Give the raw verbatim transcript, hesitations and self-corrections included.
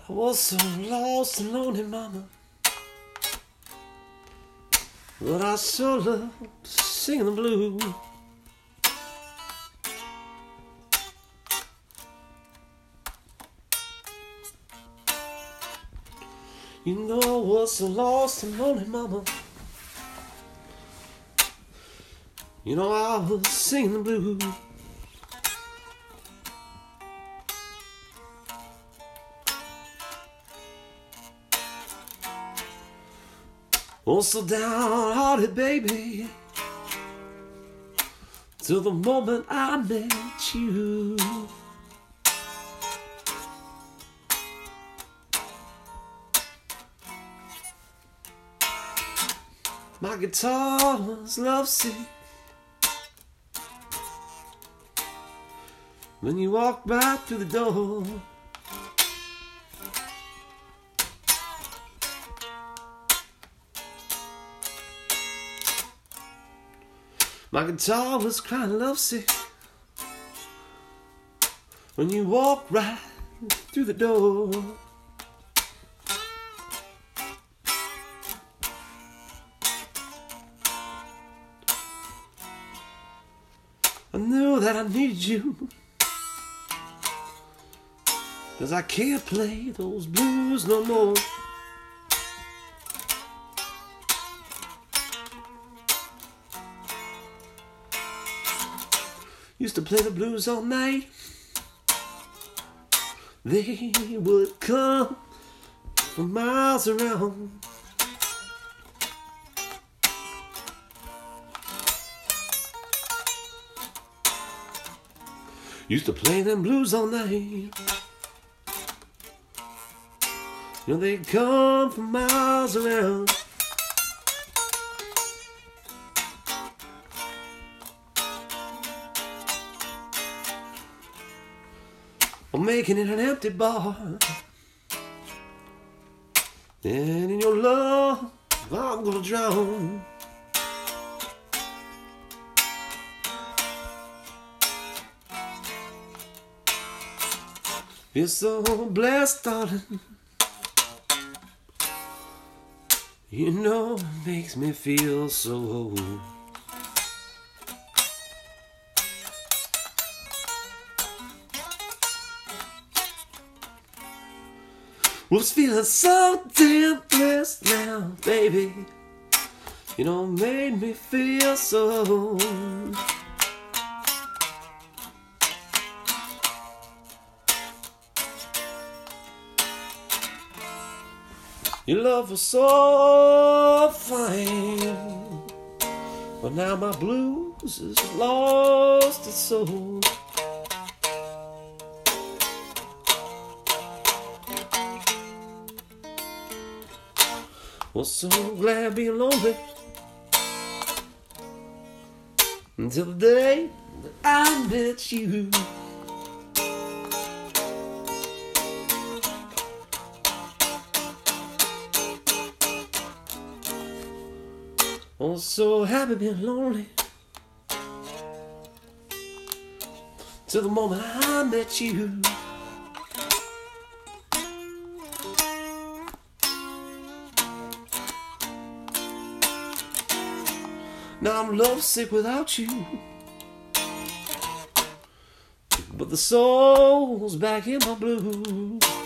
I was so lost and lonely, mama, but I sure love singing the blues. You know I was so lost and lonely, mama, you know I was singing the blues. Oh, so downhearted, baby, till the moment I met you. My guitar was lovesick when you walked right through the door. My guitar was crying lovesick when you walked right through the door. I knew that I needed you, 'cause I can't play those blues no more. Used to play the blues all night. They would come from miles around. Used to play them blues all night. You know they come from miles around. I'm making it an empty bar, and in your love I'm gonna drown. You're so blessed, darling. You know it makes me feel so old. Was feeling so damn blessed now, baby. You know, it made me feel so. Your love was so fine, but now my blues is lost its soul. Was so glad being lonely until the day that I met you. I was so happy being lonely till the moment I met you. Now I'm lovesick without you, but the soul's back in my blues.